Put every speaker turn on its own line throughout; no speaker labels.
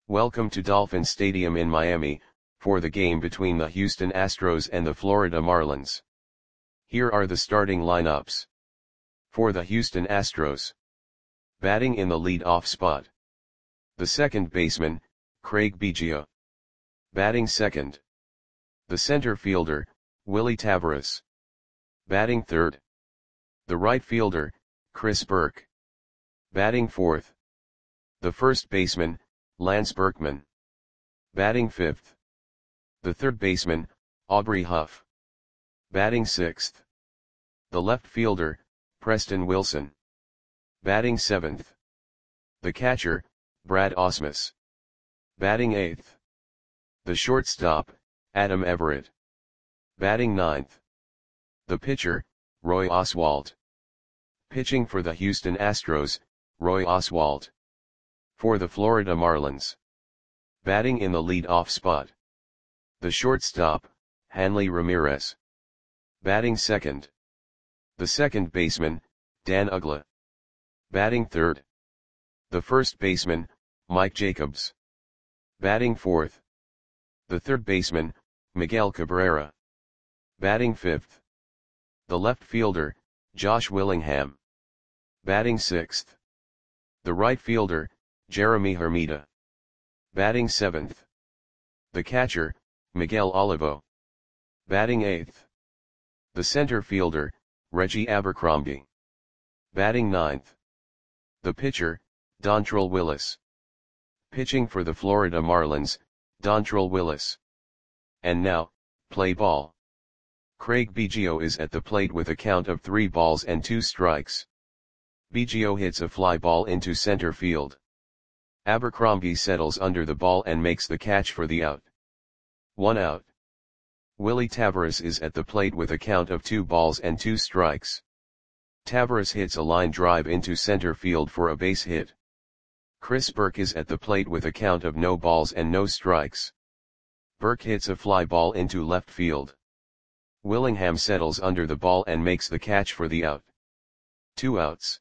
Welcome to Dolphin Stadium in Miami, for the game between the Houston Astros and the Florida Marlins. Here are the starting lineups. For the Houston Astros. Batting in the lead-off spot. The second baseman, Craig Biggio. Batting second. The center fielder, Willy Taveras. Batting third. The right fielder, Chris Burke. Batting fourth. The first baseman, Lance Berkman. Batting fifth. The third baseman, Aubrey Huff. Batting sixth. The left fielder, Preston Wilson. Batting seventh. The catcher, Brad Ausmus. Batting eighth. The shortstop, Adam Everett. Batting ninth. The pitcher, Roy Oswalt. Pitching for the Houston Astros, Roy Oswalt. For the Florida Marlins. Batting in the lead-off spot. The shortstop, Hanley Ramirez. Batting second. The second baseman, Dan Uggla. Batting third. The first baseman, Mike Jacobs. Batting fourth. The third baseman, Miguel Cabrera. Batting fifth. The left fielder, Josh Willingham. Batting sixth. The right fielder, Jeremy Hermida. Batting seventh. The catcher, Miguel Olivo. Batting eighth. The center fielder, Reggie Abercrombie. Batting ninth. The pitcher, Dontrelle Willis. Pitching for the Florida Marlins, Dontrelle Willis. And now, play ball. Craig Biggio is at the plate with a count of 3 balls and 2 strikes. Biggio hits a fly ball into center field. Abercrombie settles under the ball and makes the catch for the out. 1 out. Willy Taveras is at the plate with a count of 2 balls and 2 strikes. Taveras hits a line drive into center field for a base hit. Chris Burke is at the plate with a count of no balls and no strikes. Burke hits a fly ball into left field. Willingham settles under the ball and makes the catch for the out. 2 outs.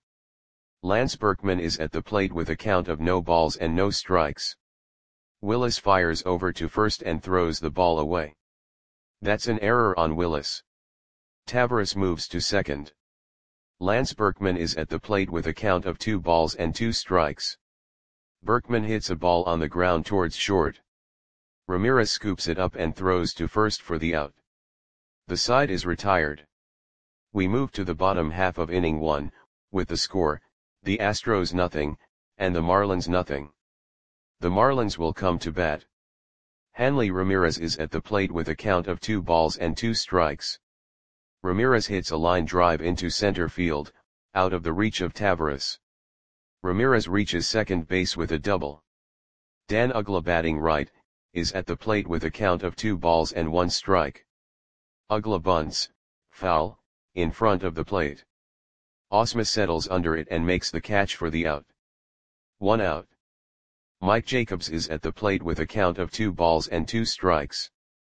Lance Berkman is at the plate with a count of no balls and no strikes. Willis fires over to first and throws the ball away. That's an error on Willis. Taveras moves to second. Lance Berkman is at the plate with a count of 2 balls and 2 strikes. Berkman hits a ball on the ground towards short. Ramirez scoops it up and throws to first for the out. The side is retired. We move to the bottom half of inning 1, with the score, the Astros nothing, and the Marlins nothing. The Marlins will come to bat. Hanley Ramirez is at the plate with a count of 2 balls and 2 strikes. Ramirez hits a line drive into center field, out of the reach of Taveras. Ramirez reaches second base with a double. Dan Uggla, batting right, is at the plate with a count of 2 balls and 1 strike. Uggla bunts, foul, in front of the plate. Ausmus settles under it and makes the catch for the out. 1 out. Mike Jacobs is at the plate with a count of 2 balls and 2 strikes.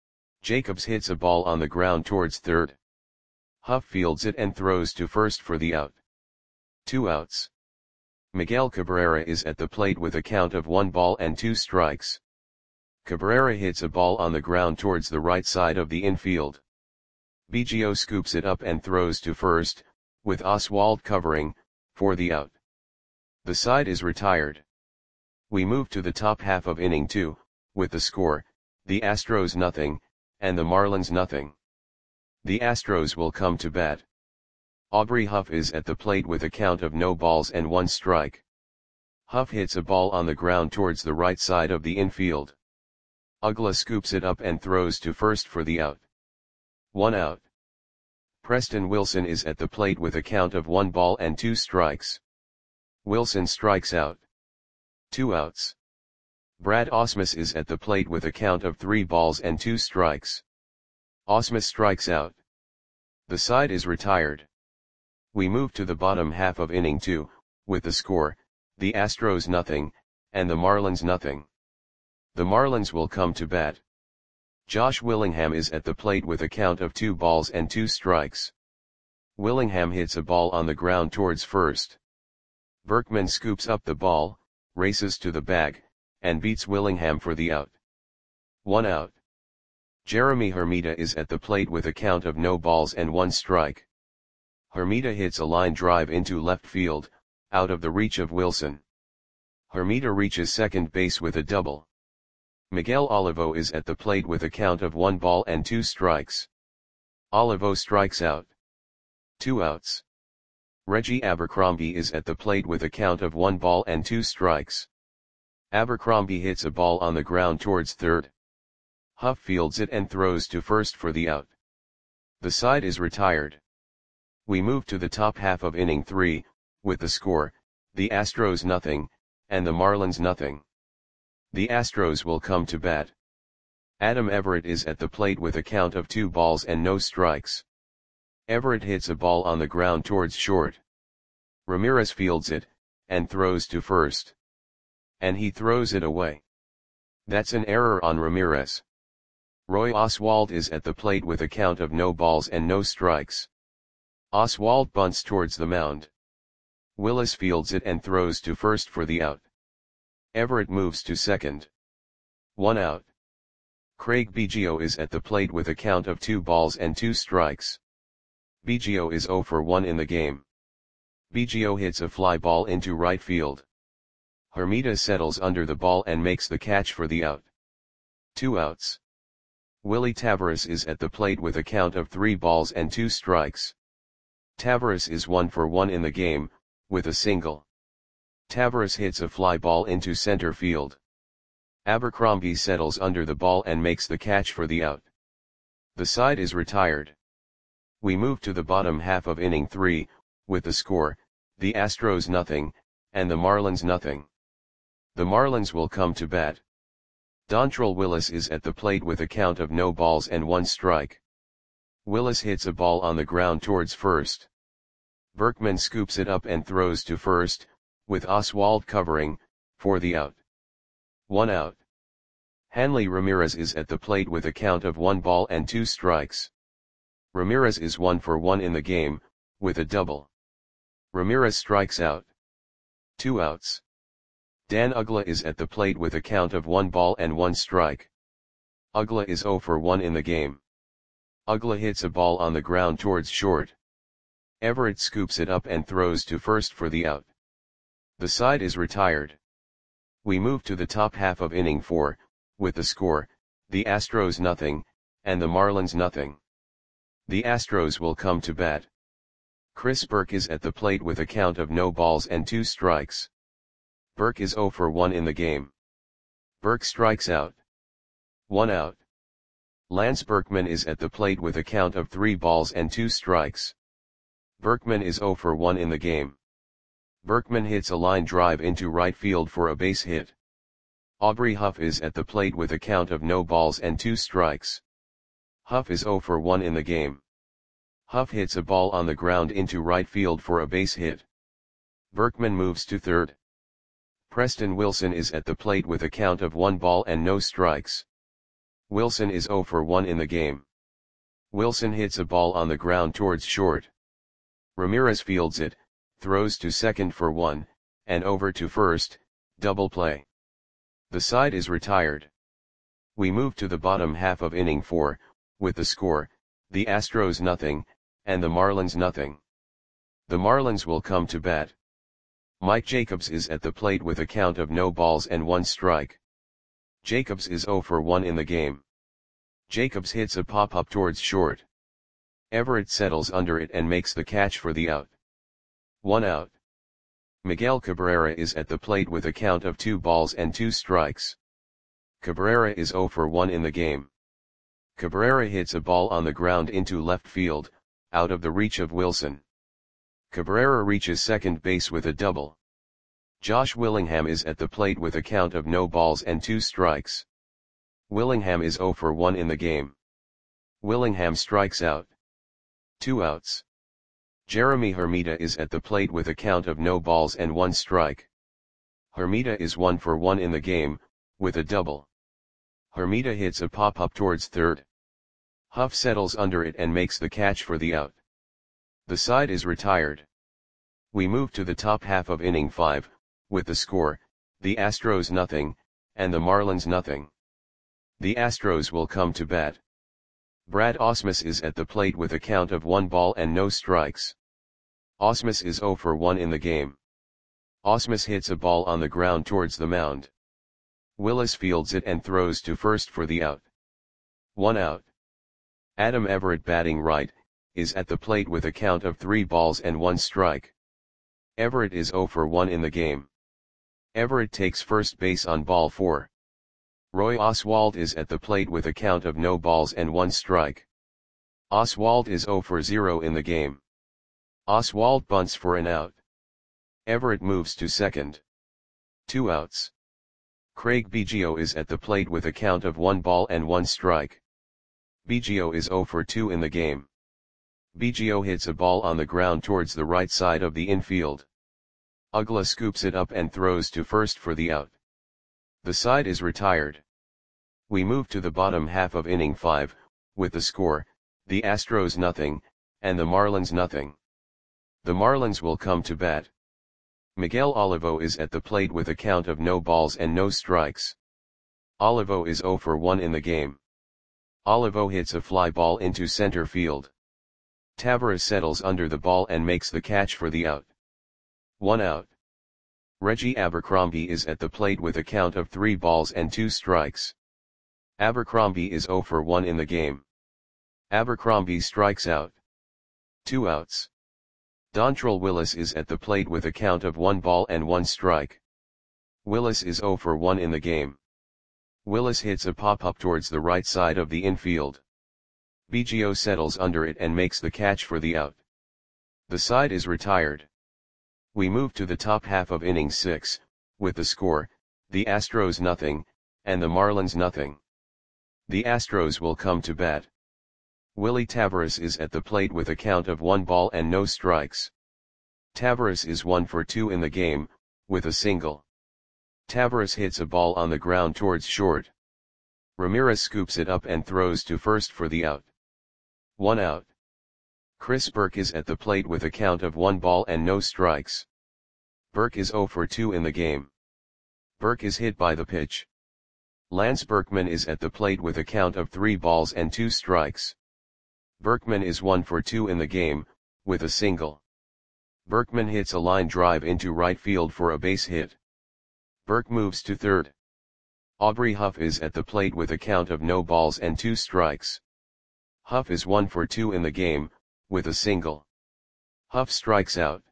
Jacobs hits a ball on the ground towards third. Huff fields it and throws to first for the out. 2 outs. Miguel Cabrera is at the plate with a count of 1 ball and 2 strikes. Cabrera hits a ball on the ground towards the right side of the infield. Biggio scoops it up and throws to first, with Oswalt covering, for the out. The side is retired. We move to the top half of inning 2, with the score, the Astros nothing, and the Marlins nothing. The Astros will come to bat. Aubrey Huff is at the plate with a count of no balls and 1 strike. Huff hits a ball on the ground towards the right side of the infield. Uggla scoops it up and throws to first for the out. 1 out. Preston Wilson is at the plate with a count of 1 ball and 2 strikes. Wilson strikes out. 2 outs. Brad Ausmus is at the plate with a count of 3 balls and 2 strikes. Ausmus strikes out. The side is retired. We move to the bottom half of inning 2, with the score, the Astros nothing, and the Marlins nothing. The Marlins will come to bat. Josh Willingham is at the plate with a count of 2 balls and 2 strikes. Willingham hits a ball on the ground towards first. Berkman scoops up the ball, races to the bag, and beats Willingham for the out. 1 out. Jeremy Hermida is at the plate with a count of no balls and 1 strike. Hermida hits a line drive into left field, out of the reach of Wilson. Hermida reaches second base with a double. Miguel Olivo is at the plate with a count of 1 ball and 2 strikes. Olivo strikes out. 2 outs. Reggie Abercrombie is at the plate with a count of 1 ball and 2 strikes. Abercrombie hits a ball on the ground towards third. Huff fields it and throws to first for the out. The side is retired. We move to the top half of inning 3, with the score, the Astros nothing, and the Marlins nothing. The Astros will come to bat. Adam Everett is at the plate with a count of 2 balls and no strikes. Everett hits a ball on the ground towards short. Ramirez fields it, and throws to first. And he throws it away. That's an error on Ramirez. Roy Oswalt is at the plate with a count of no balls and no strikes. Oswalt bunts towards the mound. Willis fields it and throws to first for the out. Everett moves to second. 1 out. Craig Biggio is at the plate with a count of 2 balls and 2 strikes. Biggio is 0 for 1 in the game. Biggio hits a fly ball into right field. Hermida settles under the ball and makes the catch for the out. 2 outs. Willie Taveras is at the plate with a count of 3 balls and 2 strikes. Taveras is 1 for 1 in the game, with a single. Taveras hits a fly ball into center field. Abercrombie settles under the ball and makes the catch for the out. The side is retired. We move to the bottom half of inning 3, with the score, the Astros nothing, and the Marlins nothing. The Marlins will come to bat. Dontrelle Willis is at the plate with a count of no balls and 1 strike. Willis hits a ball on the ground towards first. Berkman scoops it up and throws to first, with Oswalt covering, for the out. 1 out. Hanley Ramirez is at the plate with a count of 1 ball and 2 strikes. Ramirez is 1 for 1 in the game, with a double. Ramirez strikes out. 2 outs. Dan Uggla is at the plate with a count of 1 ball and 1 strike. Uggla is 0 for 1 in the game. Uggla hits a ball on the ground towards short. Everett scoops it up and throws to first for the out. The side is retired. We move to the top half of inning 4, with the score, the Astros nothing, and the Marlins nothing. The Astros will come to bat. Chris Burke is at the plate with a count of no balls and 2 strikes. Burke is 0 for 1 in the game. Burke strikes out. 1 out. Lance Berkman is at the plate with a count of 3 balls and 2 strikes. Berkman is 0 for 1 in the game. Berkman hits a line drive into right field for a base hit. Aubrey Huff is at the plate with a count of no balls and 2 strikes. Huff is 0 for 1 in the game. Huff hits a ball on the ground into right field for a base hit. Berkman moves to third. Preston Wilson is at the plate with a count of 1 ball and no strikes. Wilson is 0 for 1 in the game. Wilson hits a ball on the ground towards short. Ramirez fields it, throws to second for 1, and over to first, double play. The side is retired. We move to the bottom half of inning 4, with the score, the Astros nothing, and the Marlins nothing. The Marlins will come to bat. Mike Jacobs is at the plate with a count of no balls and 1 strike. Jacobs is 0 for 1 in the game. Jacobs hits a pop-up towards short. Everett settles under it and makes the catch for the out. 1 out. Miguel Cabrera is at the plate with a count of 2 balls and 2 strikes. Cabrera is 0 for 1 in the game. Cabrera hits a ball on the ground into left field, out of the reach of Wilson. Cabrera reaches second base with a double. Josh Willingham is at the plate with a count of no balls and 2 strikes. Willingham is 0 for 1 in the game. Willingham strikes out. 2 outs. Jeremy Hermida is at the plate with a count of no balls and 1 strike. Hermida is 1 for 1 in the game, with a double. Hermida hits a pop-up towards third. Huff settles under it and makes the catch for the out. The side is retired. We move to the top half of inning 5, with the score, the Astros nothing, and the Marlins nothing. The Astros will come to bat. Brad Ausmus is at the plate with a count of 1 ball and no strikes. Ausmus is 0 for 1 in the game. Ausmus hits a ball on the ground towards the mound. Willis fields it and throws to first for the out. 1 out. Adam Everett, batting right, is at the plate with a count of 3 balls and 1 strike. Everett is 0 for 1 in the game. Everett takes first base on ball 4. Roy Oswalt is at the plate with a count of no balls and 1 strike. Oswalt is 0 for 0 in the game. Oswalt bunts for an out. Everett moves to second. 2 outs. Craig Biggio is at the plate with a count of 1 ball and 1 strike. Biggio is 0 for 2 in the game. Biggio hits a ball on the ground towards the right side of the infield. Uggla scoops it up and throws to first for the out. The side is retired. We move to the bottom half of inning 5, with the score, the Astros nothing, and the Marlins nothing. The Marlins will come to bat. Miguel Olivo is at the plate with a count of no balls and no strikes. Olivo is 0 for 1 in the game. Olivo hits a fly ball into center field. Taveras settles under the ball and makes the catch for the out. 1 out. Reggie Abercrombie is at the plate with a count of 3 balls and 2 strikes. Abercrombie is 0 for 1 in the game. Abercrombie strikes out. 2 outs. Dontrelle Willis is at the plate with a count of 1 ball and 1 strike. Willis is 0 for 1 in the game. Willis hits a pop-up towards the right side of the infield. Biggio settles under it and makes the catch for the out. The side is retired. We move to the top half of inning 6, with the score, the Astros nothing, and the Marlins nothing. The Astros will come to bat. Willie Taveras is at the plate with a count of 1 ball and no strikes. Taveras is 1 for 2 in the game, with a single. Taveras hits a ball on the ground towards short. Ramirez scoops it up and throws to first for the out. 1 out. Chris Burke is at the plate with a count of 1 ball and no strikes. Burke is 0 for 2 in the game. Burke is hit by the pitch. Lance Berkman is at the plate with a count of 3 balls and 2 strikes. Berkman is 1 for 2 in the game, with a single. Berkman hits a line drive into right field for a base hit. Burke moves to third. Aubrey Huff is at the plate with a count of no balls and 2 strikes. Huff is 1 for 2 in the game, with a single. Huff strikes out.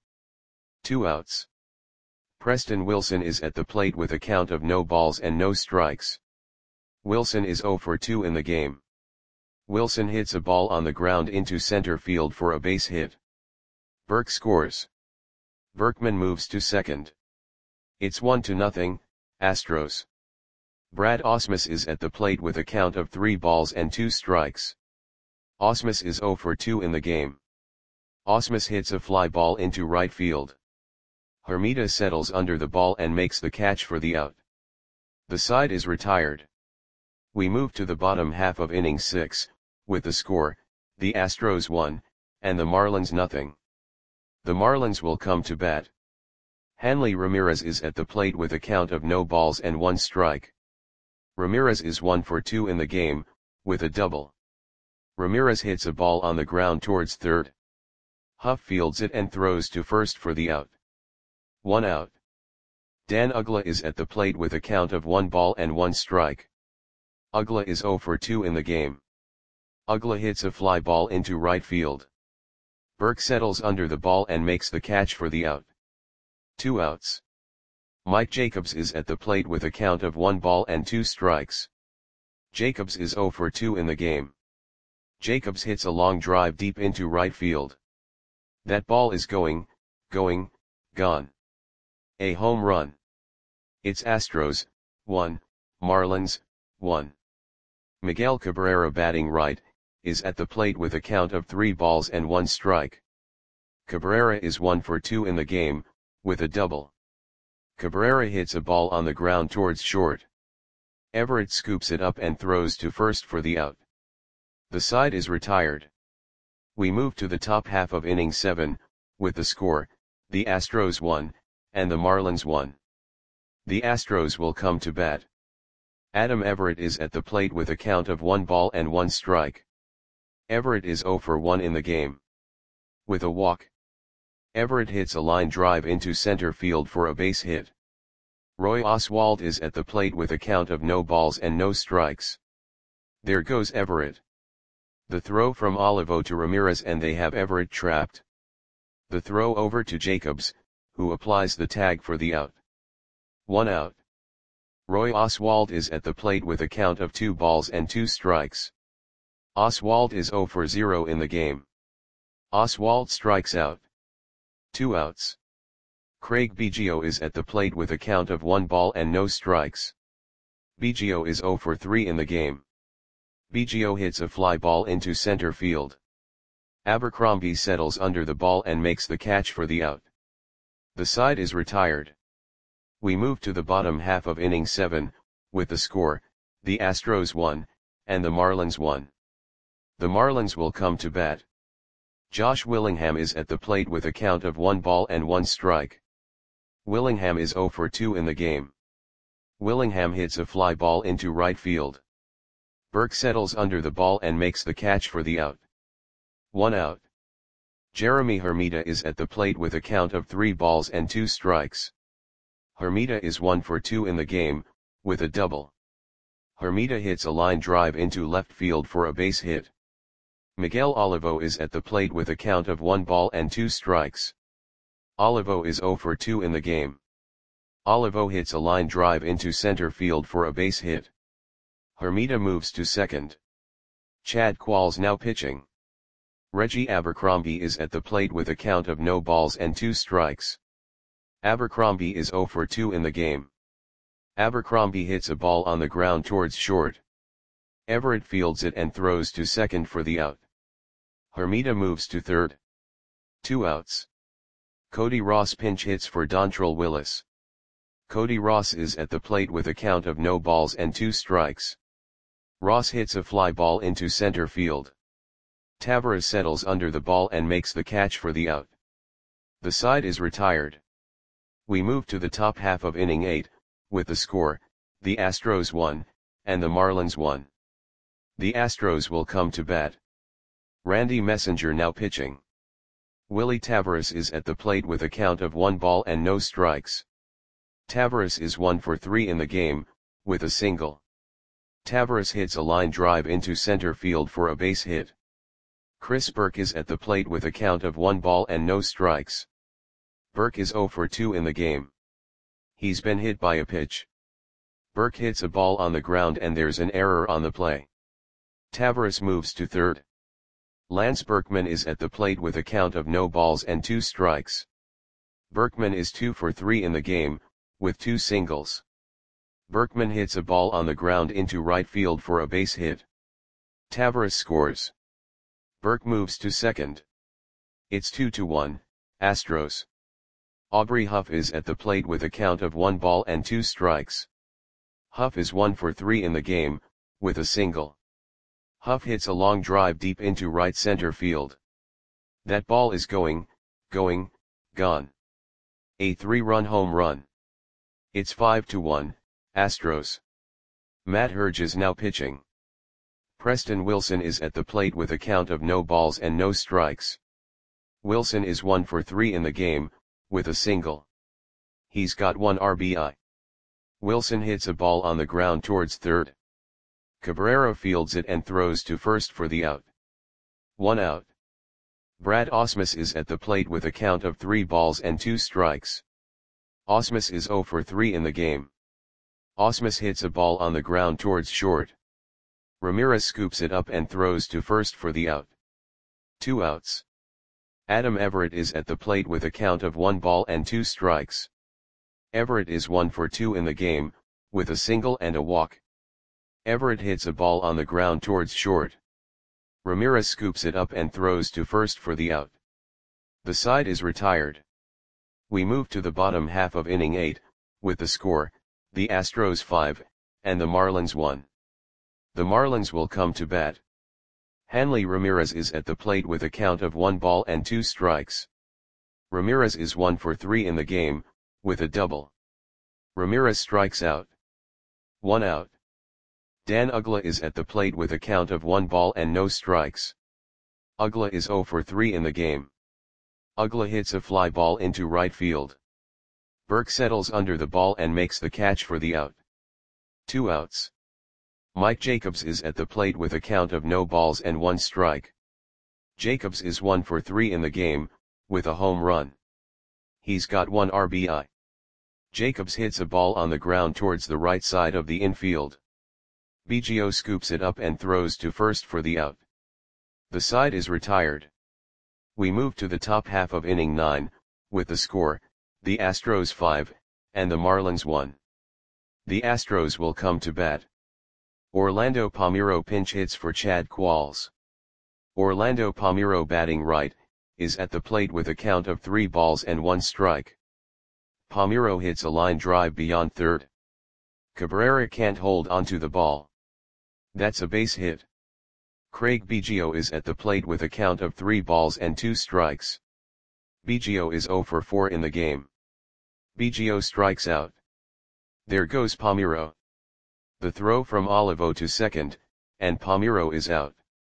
2 outs. Preston Wilson is at the plate with a count of no balls and no strikes. Wilson is 0 for 2 in the game. Wilson hits a ball on the ground into center field for a base hit. Burke scores. Berkman moves to second. It's 1-0, Astros. Brad Ausmus is at the plate with a count of 3 balls and 2 strikes. Ausmus is 0 for 2 in the game. Ausmus hits a fly ball into right field. Hermida settles under the ball and makes the catch for the out. The side is retired. We move to the bottom half of inning 6, with the score, the Astros 1, and the Marlins nothing. The Marlins will come to bat. Hanley Ramirez is at the plate with a count of no balls and 1 strike. Ramirez is 1 for 2 in the game, with a double. Ramirez hits a ball on the ground towards third. Huff fields it and throws to first for the out. 1 out. Dan Uggla is at the plate with a count of 1 ball and 1 strike. Uggla is 0 for 2 in the game. Uggla hits a fly ball into right field. Burke settles under the ball and makes the catch for the out. 2 outs. Mike Jacobs is at the plate with a count of 1 ball and 2 strikes. Jacobs is 0 for 2 in the game. Jacobs hits a long drive deep into right field. That ball is gone. A home run. It's Astros, 1, Marlins, 1. Miguel Cabrera, batting right, is at the plate with a count of 3 balls and 1 strike. Cabrera is 1 for 2 in the game, with a double. Cabrera hits a ball on the ground towards short. Everett scoops it up and throws to first for the out. The side is retired. We move to the top half of inning 7, with the score, the Astros 1, and the Marlins 1. The Astros will come to bat. Adam Everett is at the plate with a count of 1 ball and 1 strike. Everett is 0 for 1 in the game. With a walk, Everett hits a line drive into center field for a base hit. Roy Oswalt is at the plate with a count of no balls and no strikes. There goes Everett. The throw from Olivo to Ramirez and they have Everett trapped. The throw over to Jacobs, who applies the tag for the out. 1 out. Roy Oswalt is at the plate with a count of 2 balls and 2 strikes. Oswalt is 0 for 0 in the game. Oswalt strikes out. 2 outs. Craig Biggio is at the plate with a count of 1 ball and no strikes. Biggio is 0 for 3 in the game. Biggio hits a fly ball into center field. Abercrombie settles under the ball and makes the catch for the out. The side is retired. We move to the bottom half of inning 7, with the score, the Astros 1, and the Marlins 1. The Marlins will come to bat. Josh Willingham is at the plate with a count of 1 ball and 1 strike. Willingham is 0 for 2 in the game. Willingham hits a fly ball into right field. Burke settles under the ball and makes the catch for the out. 1 out. Jeremy Hermida is at the plate with a count of 3 balls and 2 strikes. Hermida is 1 for 2 in the game, with a double. Hermida hits a line drive into left field for a base hit. Miguel Olivo is at the plate with a count of 1 ball and 2 strikes. Olivo is 0 for 2 in the game. Olivo hits a line drive into center field for a base hit. Hermida moves to second. Chad Qualls now pitching. Reggie Abercrombie is at the plate with a count of no balls and 2 strikes. Abercrombie is 0 for 2 in the game. Abercrombie hits a ball on the ground towards short. Everett fields it and throws to second for the out. Hermida moves to third. 2 outs. Cody Ross pinch hits for Dontrelle Willis. Cody Ross is at the plate with a count of no balls and 2 strikes. Ross hits a fly ball into center field. Taveras settles under the ball and makes the catch for the out. The side is retired. We move to the top half of inning 8, with the score, the Astros 1, and the Marlins 1. The Astros will come to bat. Randy Messenger now pitching. Willie Taveras is at the plate with a count of 1 ball and no strikes. Taveras is 1 for 3 in the game, with a single. Taveras hits a line drive into center field for a base hit. Chris Burke is at the plate with a count of 1 ball and no strikes. Burke is 0 for 2 in the game. He's been hit by a pitch. Burke hits a ball on the ground and there's an error on the play. Taveras moves to third. Lance Berkman is at the plate with a count of no balls and 2 strikes. Berkman is 2 for 3 in the game, with 2 singles. Berkman hits a ball on the ground into right field for a base hit. Taveras scores. Burke moves to second. It's 2-1, Astros. Aubrey Huff is at the plate with a count of 1 ball and 2 strikes. Huff is 1 for 3 in the game, with a single. Huff hits a long drive deep into right center field. That ball is gone. A 3-run home run. It's 5-1, Astros. Matt Herge is now pitching. Preston Wilson is at the plate with a count of no balls and no strikes. Wilson is 1 for 3 in the game, with a single. He's got 1 RBI. Wilson hits a ball on the ground towards third. Cabrera fields it and throws to first for the out. 1 out. Brad Ausmus is at the plate with a count of 3 balls and 2 strikes. Ausmus is 0 for 3 in the game. Ausmus hits a ball on the ground towards short. Ramirez scoops it up and throws to first for the out. 2 outs. Adam Everett is at the plate with a count of 1 ball and 2 strikes. Everett is 1 for 2 in the game, with a single and a walk. Everett hits a ball on the ground towards short. Ramirez scoops it up and throws to first for the out. The side is retired. We move to the bottom half of inning 8, with the score, the Astros 5, and the Marlins 1. The Marlins will come to bat. Hanley Ramirez is at the plate with a count of 1 ball and 2 strikes. Ramirez is 1 for 3 in the game, with a double. Ramirez strikes out. 1 out. Dan Uggla is at the plate with a count of 1 ball and no strikes. Uggla is 0 for 3 in the game. Uggla hits a fly ball into right field. Burke settles under the ball and makes the catch for the out. 2 outs. Mike Jacobs is at the plate with a count of no balls and 1 strike. Jacobs is 1 for 3 in the game, with a home run. He's got 1 RBI. Jacobs hits a ball on the ground towards the right side of the infield. Biggio scoops it up and throws to first for the out. The side is retired. We move to the top half of inning 9, with the score, the Astros 5, and the Marlins 1. The Astros will come to bat. Orlando Palmeiro pinch hits for Chad Qualls. Orlando Palmeiro, batting right, is at the plate with a count of 3 balls and 1 strike. Palmeiro hits a line drive beyond third. Cabrera can't hold onto the ball. That's a base hit. Craig Biggio is at the plate with a count of 3 balls and 2 strikes. Biggio is 0 for 4 in the game. Biggio strikes out. There goes Palmeiro. The throw from Olivo to second, and Palmeiro is out.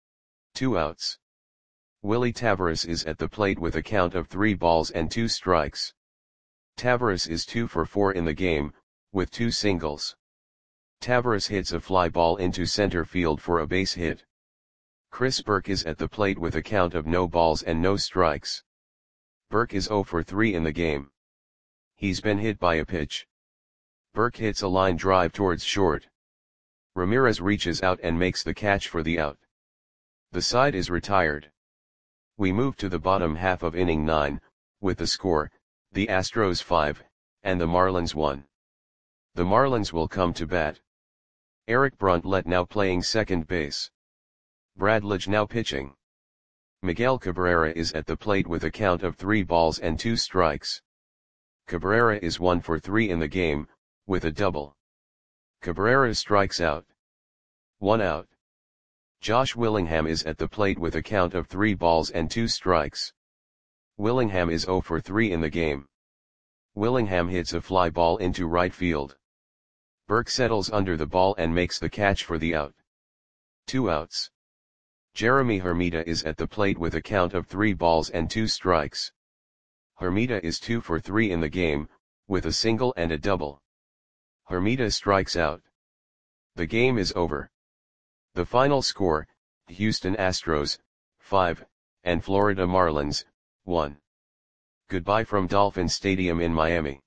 2 outs. Willy Taveras is at the plate with a count of 3 balls and 2 strikes. Taveras is 2 for 4 in the game, with 2 singles. Taveras hits a fly ball into center field for a base hit. Chris Burke is at the plate with a count of no balls and no strikes. Burke is 0 for 3 in the game. He's been hit by a pitch. Burke hits a line drive towards short. Ramirez reaches out and makes the catch for the out. The side is retired. We move to the bottom half of inning 9, with the score, the Astros 5, and the Marlins 1. The Marlins will come to bat. Eric Bruntlett now playing second base. Brad Lidge now pitching. Miguel Cabrera is at the plate with a count of 3 balls and 2 strikes. Cabrera is 1 for 3 in the game, with a double. Cabrera strikes out. 1 out. Josh Willingham is at the plate with a count of 3 balls and 2 strikes. Willingham is 0 for 3 in the game. Willingham hits a fly ball into right field. Burke settles under the ball and makes the catch for the out. 2 outs. Jeremy Hermida is at the plate with a count of 3 balls and 2 strikes. Hermida is 2 for 3 in the game, with a single and a double. Hermida strikes out. The game is over. The final score, Houston Astros, 5, and Florida Marlins, 1. Goodbye from Dolphin Stadium in Miami.